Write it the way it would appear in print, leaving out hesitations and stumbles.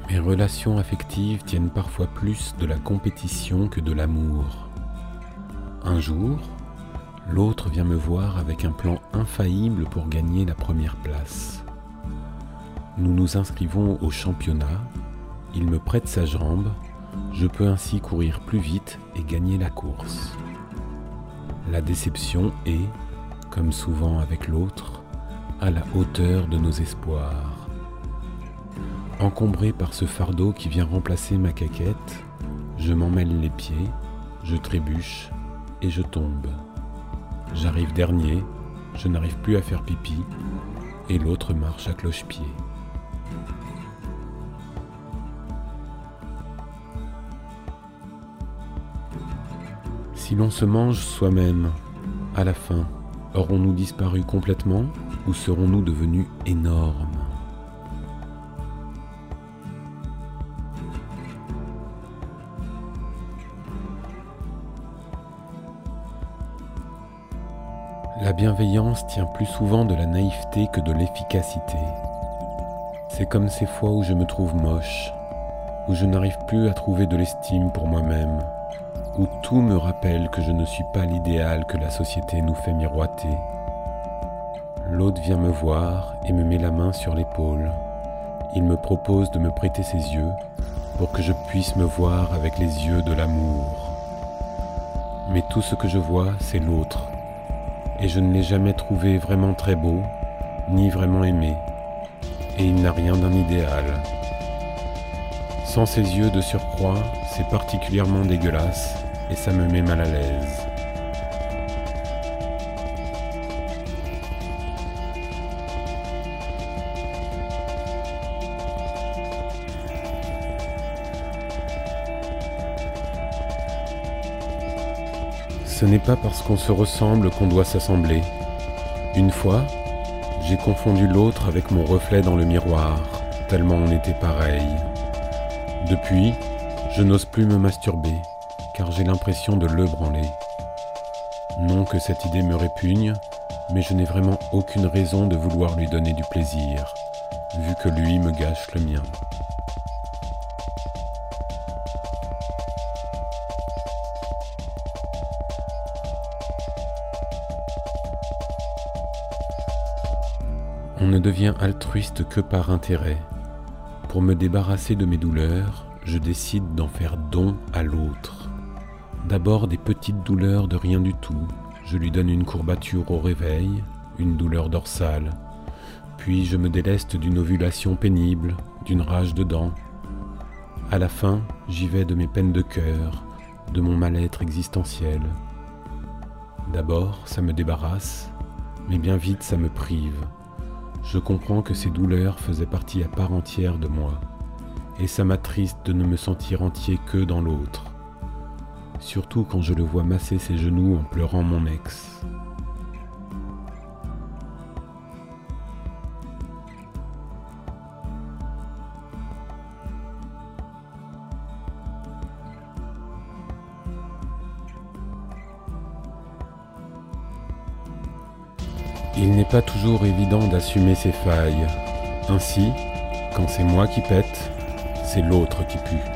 Mes relations affectives tiennent parfois plus de la compétition que de l'amour. Un jour, l'autre vient me voir avec un plan infaillible pour gagner la première place. Nous nous inscrivons au championnat, il me prête sa jambe, je peux ainsi courir plus vite et gagner la course. La déception est, comme souvent avec l'autre, à la hauteur de nos espoirs. Encombré par ce fardeau qui vient remplacer ma caquette, je m'en mêle les pieds, je trébuche et je tombe. J'arrive dernier, je n'arrive plus à faire pipi et l'autre marche à cloche-pied. Si l'on se mange soi-même, à la fin, aurons-nous disparu complètement ou serons-nous devenus énormes ? La bienveillance tient plus souvent de la naïveté que de l'efficacité. C'est comme ces fois où je me trouve moche, où je n'arrive plus à trouver de l'estime pour moi-même, où tout me rappelle que je ne suis pas l'idéal que la société nous fait miroiter. L'autre vient me voir et me met la main sur l'épaule. Il me propose de me prêter ses yeux pour que je puisse me voir avec les yeux de l'amour. Mais tout ce que je vois, c'est l'autre. Et je ne l'ai jamais trouvé vraiment très beau, ni vraiment aimé, et il n'a rien d'un idéal. Sans ses yeux de surcroît, c'est particulièrement dégueulasse, et ça me met mal à l'aise. Ce n'est pas parce qu'on se ressemble qu'on doit s'assembler. Une fois, j'ai confondu l'autre avec mon reflet dans le miroir, tellement on était pareils. Depuis, je n'ose plus me masturber, car j'ai l'impression de le branler. Non que cette idée me répugne, mais je n'ai vraiment aucune raison de vouloir lui donner du plaisir, vu que lui me gâche le mien. On ne devient altruiste que par intérêt. Pour me débarrasser de mes douleurs, je décide d'en faire don à l'autre. D'abord des petites douleurs de rien du tout. Je lui donne une courbature au réveil, une douleur dorsale. Puis je me déleste d'une ovulation pénible, d'une rage de dents. À la fin, j'y vais de mes peines de cœur, de mon mal-être existentiel. D'abord, ça me débarrasse, mais bien vite ça me prive. Je comprends que ces douleurs faisaient partie à part entière de moi, et ça m'attriste de ne me sentir entier que dans l'autre, surtout quand je le vois masser ses genoux en pleurant mon ex. Il n'est pas toujours évident d'assumer ses failles. Ainsi, quand c'est moi qui pète, c'est l'autre qui pue.